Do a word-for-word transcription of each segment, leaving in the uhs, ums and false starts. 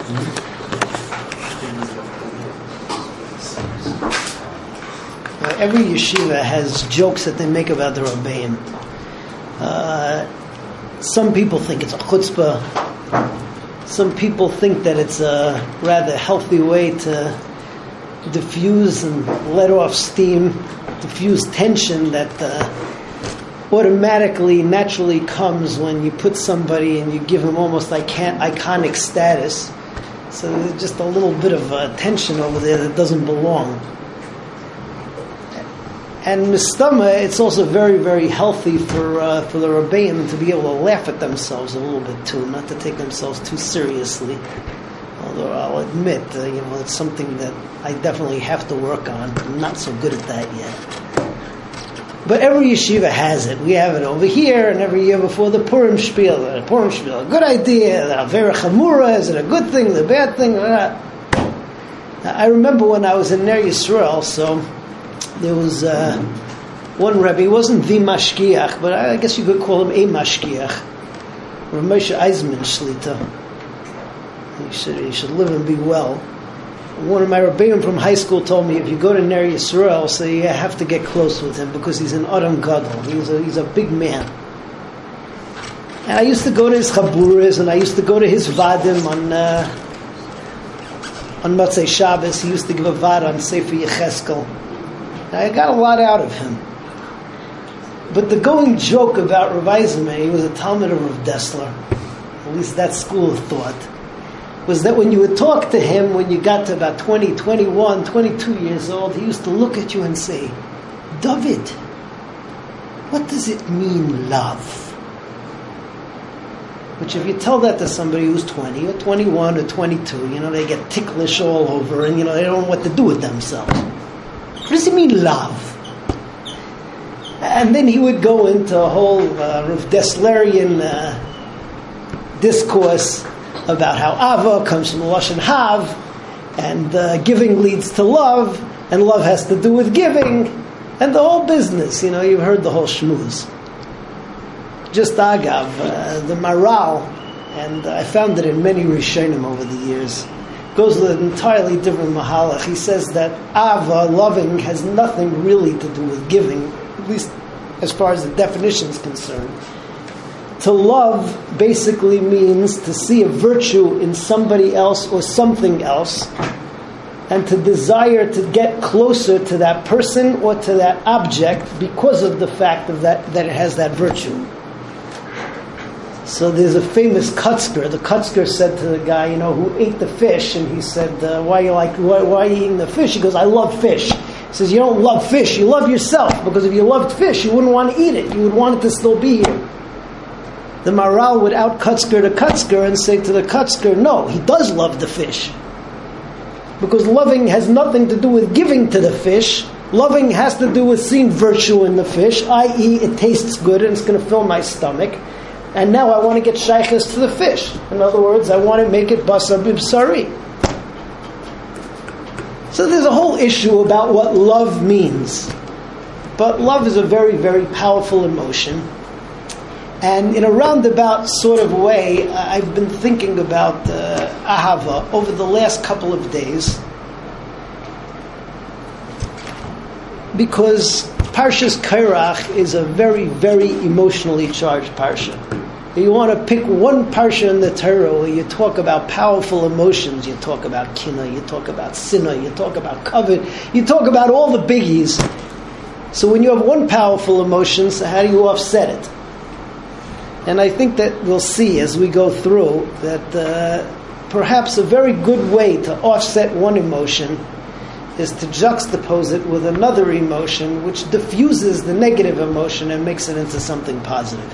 Uh, every yeshiva has jokes that they make about the Rebbeim. Uh, some people think it's a chutzpah. Some people think that it's a rather healthy way to diffuse and let off steam, diffuse tension that uh, automatically, naturally comes when you put somebody and you give them almost like iconic status. So there's just a little bit of uh, tension over there that doesn't belong. And mistama, it's also very, very healthy for uh, for the Rebbeim to be able to laugh at themselves a little bit too, not to take themselves too seriously. Although I'll admit, uh, you know, it's something that I definitely have to work on. I'm not so good at that yet. But every yeshiva has it. We have it over here, and every year before the Purim Spiel. The Purim Spiel, a good idea. The Avera Chamura, is it a good thing, the bad thing? I remember when I was in Ner Yisrael, so there was uh, one Rebbe. He wasn't the Mashgiach, but I guess you could call him a Mashgiach. Rav Moshe Eisman Shlita. He should, he should live and be well. One of my Rebbeim from high school told me, if you go to Ner Yisrael, so you have to get close with him because he's an Adam Gadol. He's a, he's a big man. And I used to go to his Chaburas, and I used to go to his Vadim on uh, on Motzei Shabbos. He used to give a Vad on Sefer Yecheskel. I got a lot out of him. But the going joke about Rav Eisenman, he was a Talmud of Rav Dessler, at least that school of thought, was that when you would talk to him, when you got to about twenty, twenty-one, twenty-two years old, he used to look at you and say, David, what does it mean, love? Which if you tell that to somebody who's twenty or twenty-one or twenty-two, you know, they get ticklish all over and, you know, they don't know what to do with themselves. What does it mean, love? And then he would go into a whole uh, Rav Desslerian uh, discourse about how Ava comes from the Lashon Hav, and uh, giving leads to love, and love has to do with giving, and the whole business. You know, you've heard the whole shmooze. Just agav, uh, the Maral, and I found it in many Rishonim over the years, goes with an entirely different mahalach. He says that Ava, loving, has nothing really to do with giving, at least as far as the definition is concerned. To love basically means to see a virtue in somebody else or something else, and to desire to get closer to that person or to that object because of the fact of that, that it has that virtue. So there's a famous Kutzker. The Kutzker said to the guy, you know, who ate the fish, and he said, uh, why, you like, why, why are you eating the fish? He goes, I love fish. He says, you don't love fish, you love yourself, because if you loved fish, you wouldn't want to eat it. You would want it to still be here. The Maral would out Kutzker to Kutzker and say to the Kutzker, no, he does love the fish. Because loving has nothing to do with giving to the fish. Loving has to do with seeing virtue in the fish, that is it tastes good and it's going to fill my stomach. And now I want to get shaykhs to the fish. In other words, I want to make it basar bibsari. So there's a whole issue about what love means. But love is a very, very powerful emotion. And in a roundabout sort of way, I've been thinking about uh, Ahava over the last couple of days. Because Parshas Kairach is a very, very emotionally charged parsha. You want to pick one parsha in the Torah where you talk about powerful emotions. You talk about kina, you talk about sinna, you talk about kavod, you talk about all the biggies. So when you have one powerful emotion, so how do you offset it? And I think that we'll see as we go through that uh, perhaps a very good way to offset one emotion is to juxtapose it with another emotion which diffuses the negative emotion and makes it into something positive.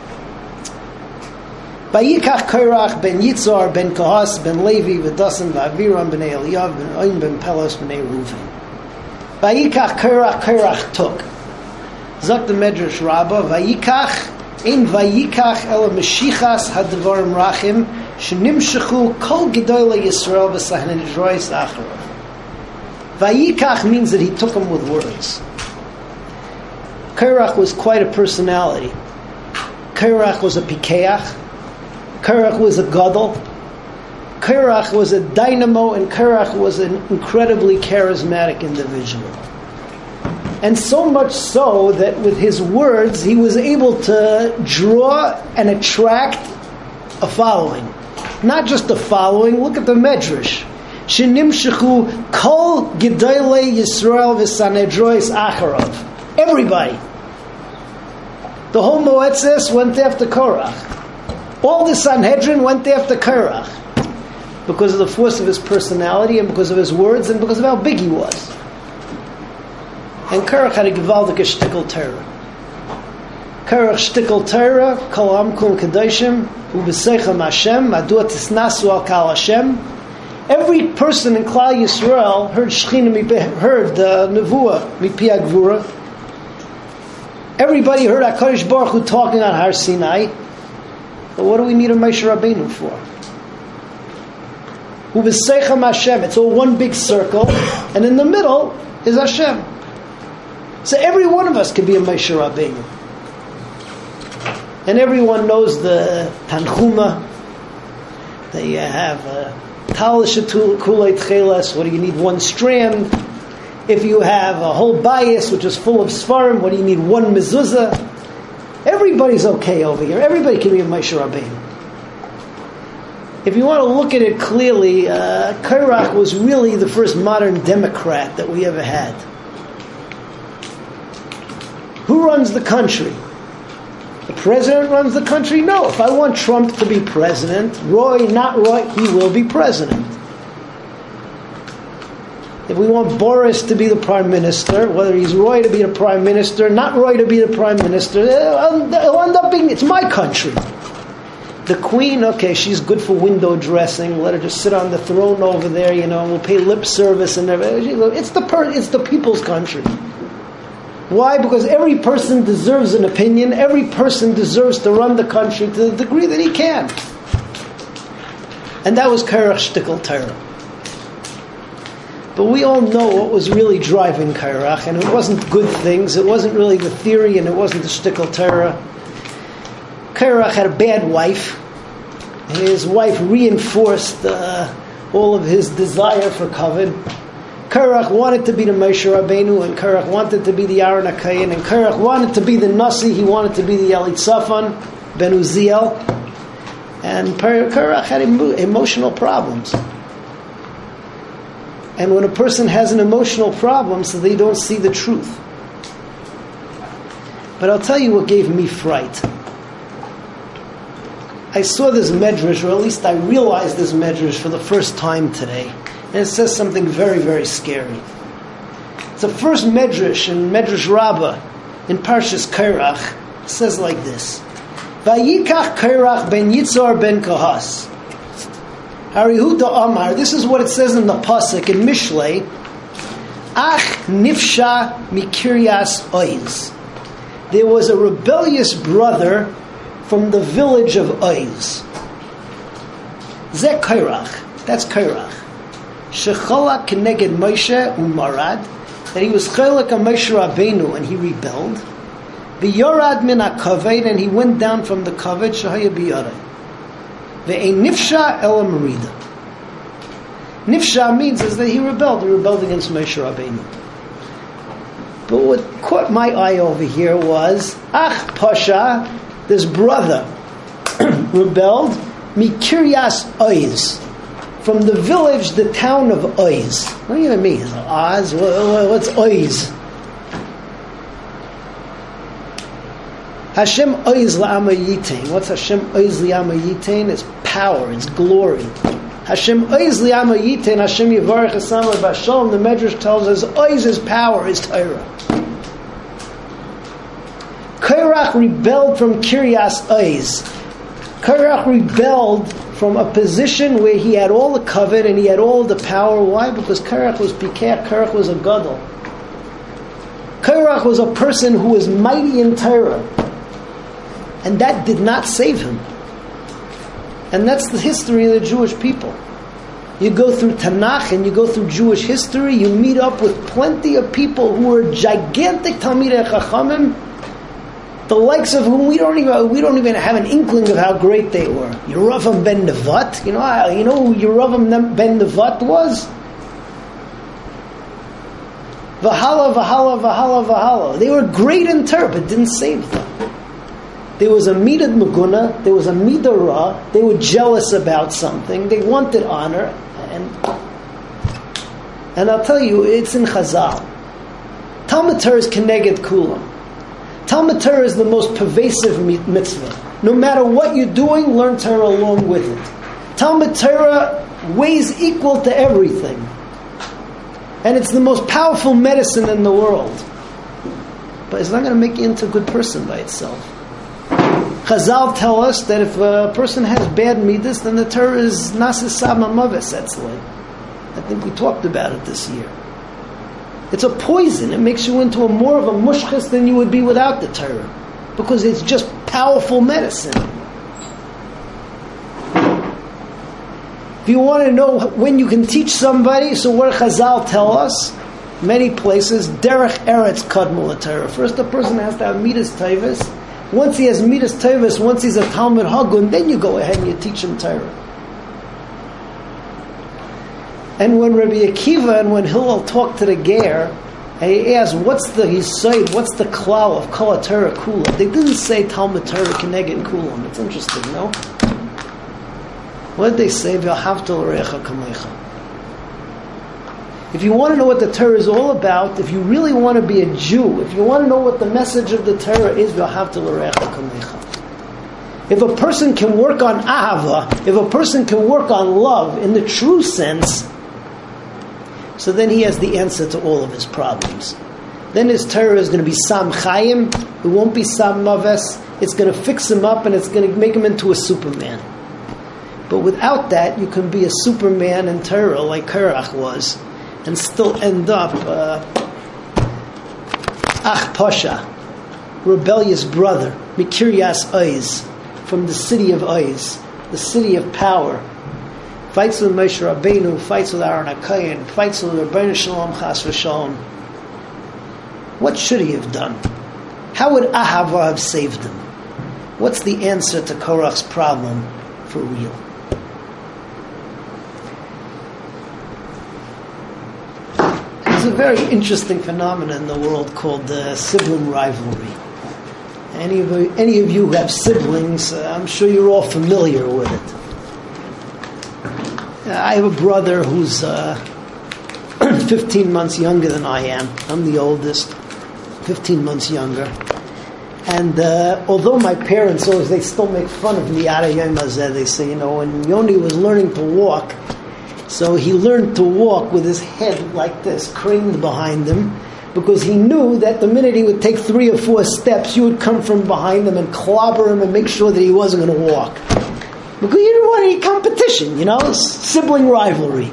Vayikach Kairach ben Yitzhar ben Kohas ben Levi v'Dasan v'Aviram ben Eliyav ben Oin ben Pelos ben Reuven. Vayikach Kairach Kairach took. Zok the Medrash Rabbah Vayikach ein Vayikach ela Meshichas hadvarim rachim shenimshechu kol gedola Yisrael v'sahnen drois acharav. Vayikach means that he took them with words. Kairach was quite a personality. Kairach was a pikeach. Kairach was a gadol. Korach was a dynamo, and Korach was an incredibly charismatic individual. And so much so that with his words, he was able to draw and attract a following. Not just a following, look at the Medrash. Shenimshechu kol gedolei Yisrael v'sanedrois acharav. Everybody. The whole Moetzes went after Korach. All the Sanhedrin went after Korach. Because of the force of his personality and because of his words and because of how big he was. And Korach had a gewaldige shtickle Torah. Korach shtickle Torah, kol amkum kedoshim, u'b'seichem Hashem, madua tisnasu al kal Hashem. Every person in Klal Yisrael heard Shechina, heard the Nevuah, mipi Gvura. Everybody heard HaKadosh Baruch Hu talking on Har Sinai. But what do we need a Moshe Rabbeinu for? U'b'seichem Hashem. It's all one big circle, and in the middle is Hashem. So every one of us could be a Moshe Rabbeinu. And everyone knows the Tanchuma. That you have a Talashatul Kulei Tcheles. What do you need? One strand. If you have a whole bias which is full of Svarim, what do you need? One mezuzah. Everybody's okay over here. Everybody can be a Moshe Rabbeinu. If you want to look at it clearly, uh, Korach was really the first modern Democrat that we ever had. Who runs the country? The president runs the country? No. If I want Trump to be president, Roy, not Roy, he will be president. If we want Boris to be the prime minister, whether he's Roy to be the prime minister, not Roy to be the prime minister, it'll end up being, it's my country. The queen, okay, she's good for window dressing. Let her just sit on the throne over there, you know, and we'll pay lip service and everything. It's the per, it's the people's country. Why? Because every person deserves an opinion. Every person deserves to run the country to the degree that he can. And that was Korach shtickle Torah. But we all know what was really driving Korach, and it wasn't good things. It wasn't really the theory, and it wasn't the shtickle Torah. Korach had a bad wife. His wife reinforced uh, all of his desire for kavod. Korach wanted to be the Moshe Rabbeinu, and Korach wanted to be the Aaron HaKohen, and Korach wanted to be the Nasi, he wanted to be the Elitzaphan, Ben Uziel, and Korach had emo- emotional problems. And when a person has an emotional problem, so they don't see the truth. But I'll tell you what gave me fright. I saw this medrash, or at least I realized this medrash for the first time today. And it says something very, very scary. It's the first medrash in Medrash Rabbah in Parshas Korach. It says like this: Vayikach Korach ben Yitzhar ben Kohas. Harihuda Amar. This is what it says in the pasuk in Mishlei. Ach nifsha mikiryas Oiz. There was a rebellious brother from the village of Oiz. Zeh Korach. That's Korach. Shechala keneged Moshe umarad, that he was chelak on Moshe Rabbeinu and he rebelled. V'yorad min hakaved, and he went down from the kaved shehaya biyarei. Ve'ein nifsha ela merida. Nifsha means is that he rebelled. He rebelled against Moshe Rabbeinu. But what caught my eye over here was Ach Pasha, this brother rebelled mikiryas Oiz. From the village, the town of Oiz. What do you even mean? Oz? What's Oiz? Hashem Oiz la'ama yitain. What's Hashem Oiz la'ama yitain? It's power, it's glory. Hashem Oiz la'ama yitain, Hashem yivarech esam b'shalom. The Medrash tells us Oiz is power, is Torah. Korach rebelled from Kiryas Oiz. Korach rebelled from a position where he had all the kavod and he had all the power. Why? Because Korach was pikach, Korach was a gadol. Korach was a person who was mighty in Torah. And that did not save him. And that's the history of the Jewish people. You go through Tanakh and you go through Jewish history, you meet up with plenty of people who were gigantic Talmidei Chachamim, the likes of whom we don't even we don't even have an inkling of how great they were. Yeravam ben Nevat, you know, you know who Yeravam ben Nevat was? Vahala, Vahala, Vahala, Vahala. They were great in Torah, but didn't save them. There was a midah maguna, there was a midah ra. They were jealous about something. They wanted honor, and and I'll tell you, it's in Chazal. Talmud Torah is keneged kulam. Talmud Torah is the most pervasive mitzvah. No matter what you're doing, learn Torah along with it. Talmud Torah weighs equal to everything. And it's the most powerful medicine in the world. But it's not going to make you into a good person by itself. Chazal tell us that if a person has bad midas, then the Torah is nasisam amaves etzlei. I think we talked about it this year. It's a poison. It makes you into a more of a mushchas than you would be without the Torah. Because it's just powerful medicine. If you want to know when you can teach somebody, so what Chazal tell us, many places, derech eretz kadmul Torah. First, a person has to have midas tevus. Once he has midas tevus, once he's a Talmud Hagun, then you go ahead and you teach him Torah. And when Rabbi Akiva and when Hillel talked to the Ger, and he asked, "What's the Yisod? What's the klal of Kol Torah Kula?" They didn't say Talmud Torah Keneged Kulam. It's interesting, no? What did they say? V'ahavta l'recha kamecha. If you want to know what the Torah is all about, if you really want to be a Jew, if you want to know what the message of the Torah is, v'ahavta l'recha kamecha. If a person can work on ahava, if a person can work on love in the true sense, so then he has the answer to all of his problems. Then his Torah is going to be Sam Chaim, it won't be Sam Maves, it's going to fix him up and it's going to make him into a Superman. But without that, you can be a Superman in Torah like Korach was, and still end up uh, Ach Pasha, rebellious brother, Mikiryas Oz, from the city of Oz, the city of power. Fights with Moshe Rabbeinu, fights with Aaron HaKohen, fights with Rabbeinu Shalom Chas v'Shalom. What should he have done? How would Ahava have saved him? What's the answer to Korach's problem for real? There's a very interesting phenomenon in the world called uh, sibling rivalry. Any of you, any of you who have siblings, uh, I'm sure you're all familiar with it. I have a brother who's uh, fifteen months younger than I am. I'm the oldest, fifteen months younger. And uh, although my parents always, they still make fun of me out of Yom Hazeh. They say, you know, when Yoni was learning to walk, so he learned to walk with his head like this, craned behind him, because he knew that the minute he would take three or four steps, you would come from behind him and clobber him and make sure that he wasn't going to walk. Because you didn't want any competition, you know, sibling rivalry.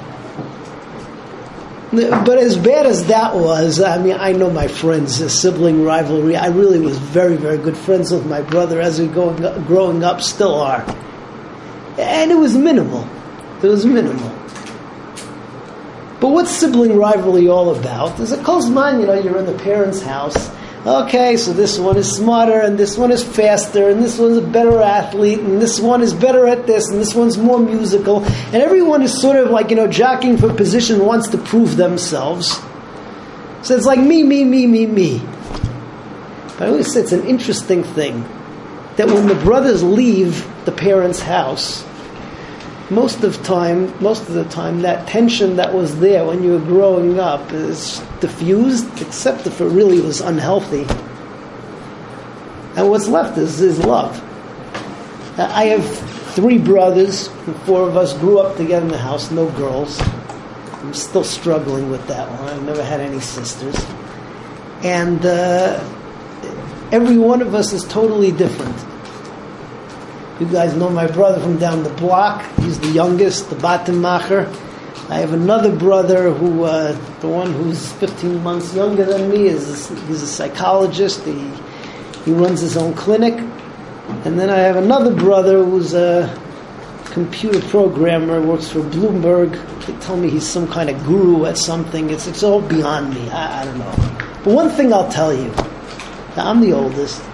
But as bad as that was, I mean, I know my friends' sibling rivalry. I really was very, very good friends with my brother as we going up, growing up, still are. And it was minimal. It was minimal. But what's sibling rivalry all about? There's a close man, you know, you're in the parents' house. Okay, so this one is smarter, and this one is faster, and this one's a better athlete, and this one is better at this, and this one's more musical. And everyone is sort of like, you know, jockeying for position, wants to prove themselves. So it's like me, me, me, me, me. But I always say it's an interesting thing that when the brothers leave the parents' house, most of time, most of the time, that tension that was there when you were growing up is diffused, except if it really was unhealthy. And what's left is, is love. I have three brothers, and four of us grew up together in the house, no girls. I'm still struggling with that one. I've never had any sisters. And uh, every one of us is totally different. You guys know my brother from down the block. He's the youngest, the Batim-Macher. I have another brother who, uh, the one who's fifteen months younger than me, is he's a psychologist. He he runs his own clinic. And then I have another brother who's a computer programmer, works for Bloomberg. They tell me he's some kind of guru at something. It's it's all beyond me. I, I don't know. But one thing I'll tell you, I'm the oldest.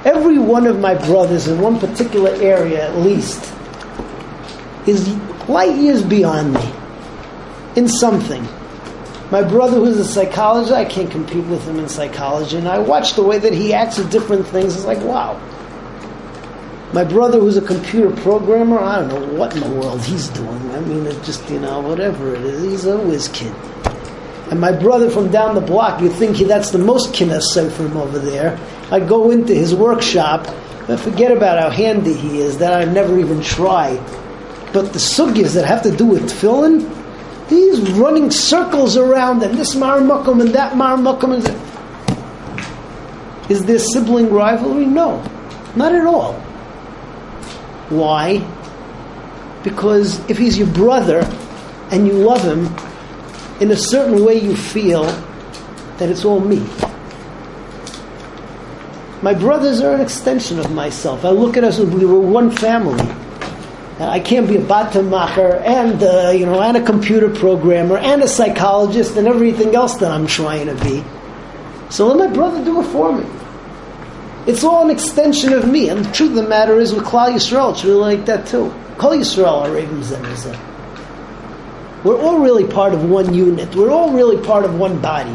Every one of my brothers in one particular area at least is light years beyond me in something. My brother who's a psychologist, I can't compete with him in psychology, and I watch the way that he acts with different things. It's like, wow. My brother who's a computer programmer, I don't know what in the world he's doing. I mean, it's just, you know, whatever it is. He's a whiz kid. And my brother from down the block, you think he, that's the most kinessah from over there. I go into his workshop, I forget about how handy he is, that I've never even tried. But the sugyas that have to do with tefillin, he's running circles around, and this marmakum and that marmakum. And is there sibling rivalry? No, not at all. Why? Because if he's your brother and you love him, in a certain way you feel that it's all me. My brothers are an extension of myself. I look at us as we were one family. I can't be a batamacher and uh, you know and a computer programmer and a psychologist and everything else that I'm trying to be. So let my brother do it for me. It's all an extension of me. And the truth of the matter is, with Klal Yisrael, it's really like that too. Kol Yisrael are Ravim Zemizeh. We're all really part of one unit. We're all really part of one body.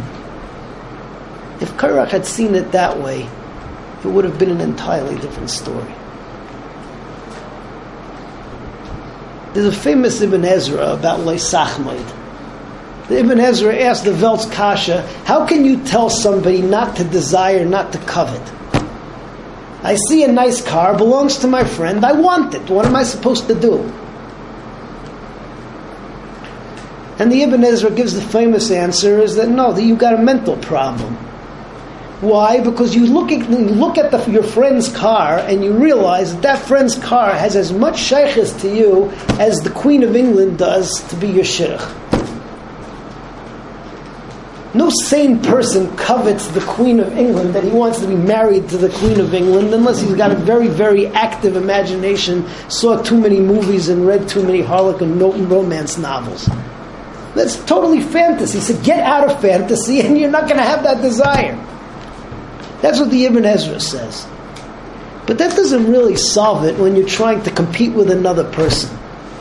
If Korach had seen it that way, it would have been an entirely different story. There's a famous Ibn Ezra about Leisachmaid. The Ibn Ezra asked the Veltz Kasha, how can you tell somebody not to desire, not to covet? I see a nice car, belongs to my friend, I want it. What am I supposed to do? And the Ibn Ezra gives the famous answer is that no, that you've got a mental problem. Why? Because you look at, you look at the, your friend's car and you realize that, that friend's car has as much shaykhs to you as the Queen of England does to be your shidduch. No sane person covets the Queen of England, that he wants to be married to the Queen of England, unless he's got a very, very active imagination, saw too many movies and read too many Harlequin romance novels. That's totally fantasy. So get out of fantasy and you're not going to have that desire. That's what the Ibn Ezra says. But that doesn't really solve it when you're trying to compete with another person.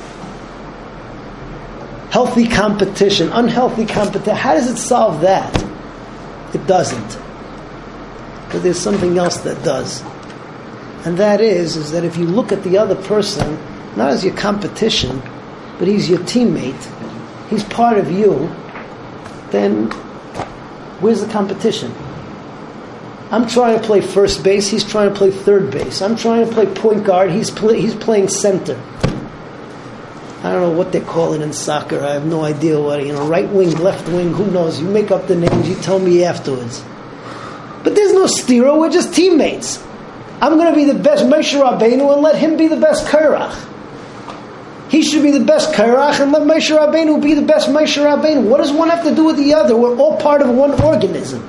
Healthy competition, unhealthy competition. How does it solve that? It doesn't. But there's something else that does. And that is, is that if you look at the other person, not as your competition, but he's your teammate, he's part of you, then where's the competition? I'm trying to play first base, he's trying to play third base. I'm trying to play point guard, he's play, he's playing center. I don't know what they call it in soccer. I have no idea what, you know, right wing, left wing, who knows? You make up the names, you tell me afterwards. But there's no stira, we're just teammates. I'm going to be the best Moshe Rabbeinu and let him be the best Korach. He should be the best Korach and let Moshe Rabbeinu be the best Moshe Rabbeinu. What does one have to do with the other? We're all part of one organism.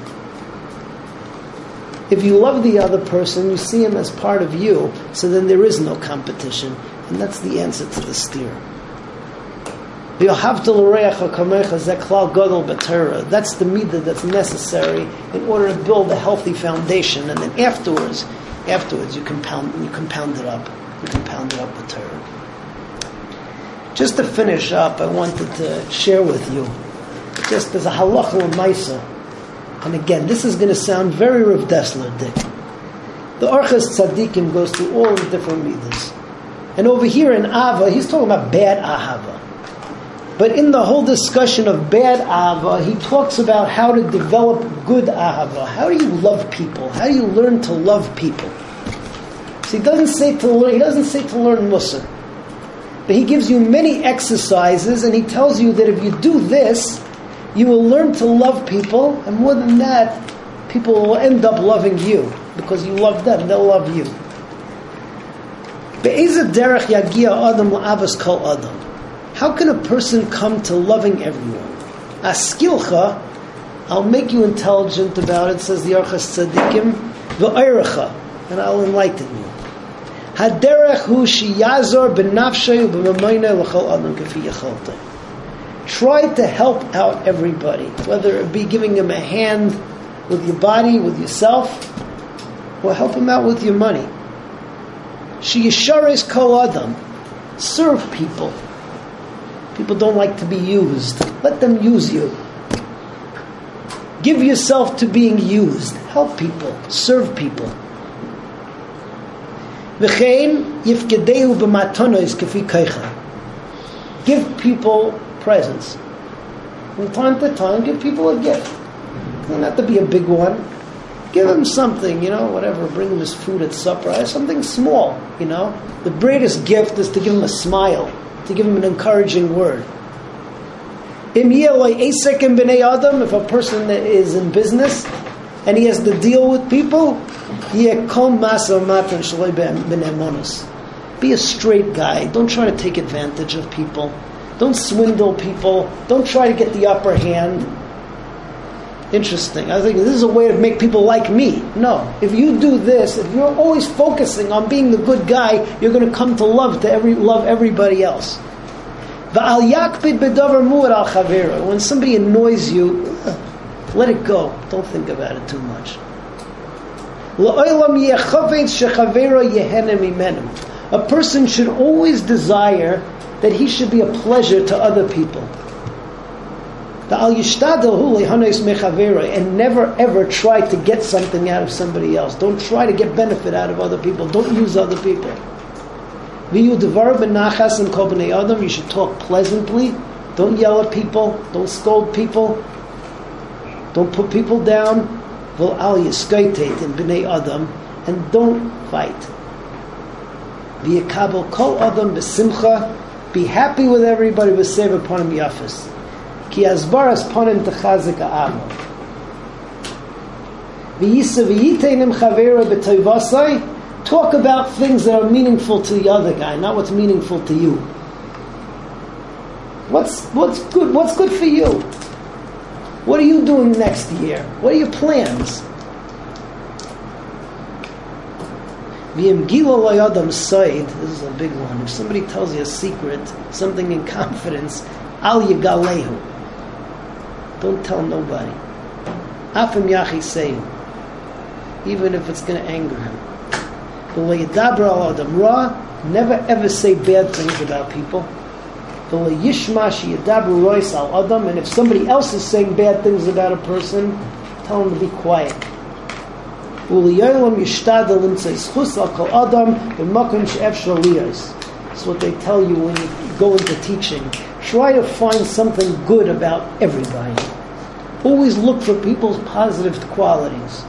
If you love the other person, you see him as part of you, so then there is no competition. And that's the answer to the stira. That's the midah that's necessary in order to build a healthy foundation, and then afterwards, afterwards you compound, you compound it up, you compound it up with Torah. Just to finish up, I wanted to share with you, just as a halacha l'maisa, and again, this is going to sound very Rav Dessler-dik. The Orchos Tzadikim goes through all the different midas, and over here in Ava, he's talking about bad ahava. But in the whole discussion of bad ahava, he talks about how to develop good ahava. How do you love people? How do you learn to love people? So he doesn't say to learn. He doesn't say to learn Mussar, but he gives you many exercises, and he tells you that if you do this, you will learn to love people, and more than that, people will end up loving you because you love them. They'll love you. Be'ezeh derech yagia adam la'avas kol adam. How can a person come to loving everyone? Askilcha, I'll make you intelligent about it, says the Orchos Tzadikim, v'ayrecha, and I'll enlighten you. Haderech hu sheyazor b'nafshay u'b'mamayne l'chol adam k'fi yachalta. Try to help out everybody, whether it be giving them a hand with your body, with yourself, Well, help him out with your money. She yishares kol adam. Serve people. People don't like to be used. Let them use you. Give yourself to being used. Help people. Serve people. V'chein yifkedeu b'matonos kefi keicha. Give people presents. From time to time, give people a gift. It doesn't have to be a big one. Give him something, you know, whatever. Bring him his food at supper. Something small, you know. The greatest gift is to give him a smile, to give him an encouraging word. If a person is in business and he has to deal with people, be a straight guy. Don't try to take advantage of people. Don't swindle people. Don't try to get the upper hand. Interesting. I think this is a way to make people like me. No. If you do this, if you're always focusing on being the good guy, you're going to come to love to every love everybody else. When somebody annoys you, let it go. Don't think about it too much. A person should always desire that he should be a pleasure to other people. And never ever try to get something out of somebody else. Don't try to get benefit out of other people. Don't use other people. You should talk pleasantly. Don't yell at people. Don't scold people. Don't put people down. And don't fight. Be happy with everybody. Ki azbaras ponim techazik ha'amo. V'yisa v'yiteinim chavera b'toivasai. Talk about things that are meaningful to the other guy, not what's meaningful to you. What's what's good? What's good for you? What are you doing next year? What are your plans? V'yim gila lo'yadam soid. This is a big one. If somebody tells you a secret, something in confidence, al yigalehu. Don't tell nobody. Afim yachi say, even if it's going to anger him. Never ever say bad things about people. And if somebody else is saying bad things about a person, tell him to be quiet. That's what they tell you when you go into teaching. Try to find something good about everybody. Always look for people's positive qualities.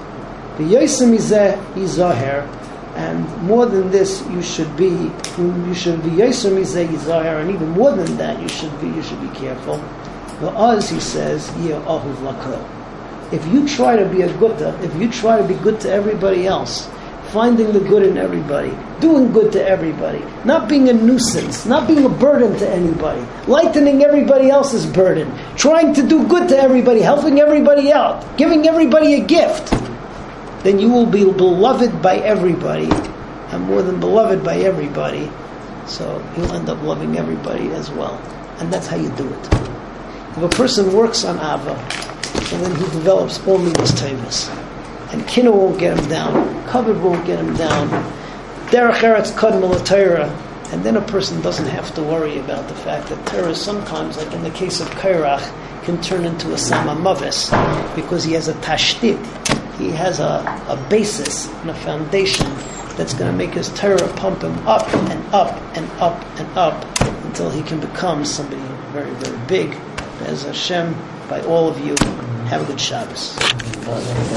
And more than this, you should be you should be Yosem Mizeh Yizahar, and even more than that, you should be you should be careful. As he says, Ahuv Lakol. If you try to be a gutta, if you try to be good to everybody else, finding the good in everybody, doing good to everybody, not being a nuisance, not being a burden to anybody, lightening everybody else's burden, trying to do good to everybody, helping everybody out, giving everybody a gift, then you will be beloved by everybody, and more than beloved by everybody, so you'll end up loving everybody as well. And that's how you do it. If a person works on Ava, and then he develops all midas taivas, and Kina won't get him down, Kavod won't get him down, Derech Eretz Kodma L'Torah, and then a person doesn't have to worry about the fact that Torah sometimes, like in the case of Kairach, can turn into a Samamavis, because he has a tashtit, he has a, a basis and a foundation that's going to make his Torah pump him up and up and up and up until he can become somebody very, very big. As Hashem, by all of you, have a good Shabbos.